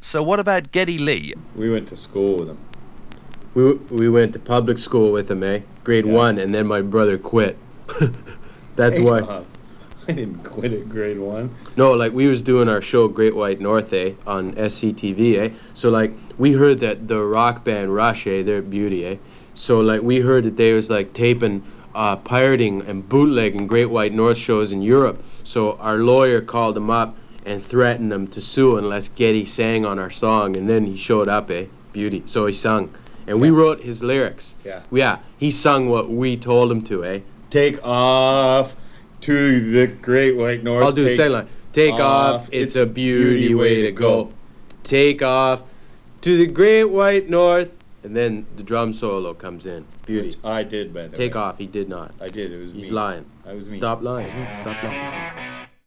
So what about Geddy Lee? We went to school with him. We went to public school with him, grade 1, and then my brother quit. That's why. I didn't quit at grade 1. No, like we was doing our show Great White North, on SCTV, So like we heard that the rock band Rush, they're beauty, So like we heard that they was like taping, pirating and bootlegging Great White North shows in Europe. So our lawyer called them up and threatened them to sue unless Geddy sang on our song, and then he showed up, beauty. So he sung, and we wrote his lyrics. Yeah. He sung what we told him to, Take off to the Great White North. I'll do the same line. Take off, it's a beauty way to go. Take off to the Great White North. And then the drum solo comes in. It's beauty. Which I did, by the way. Take off, he did not. I did, it was me. He's lying. I was me. Stop lying. Stop lying.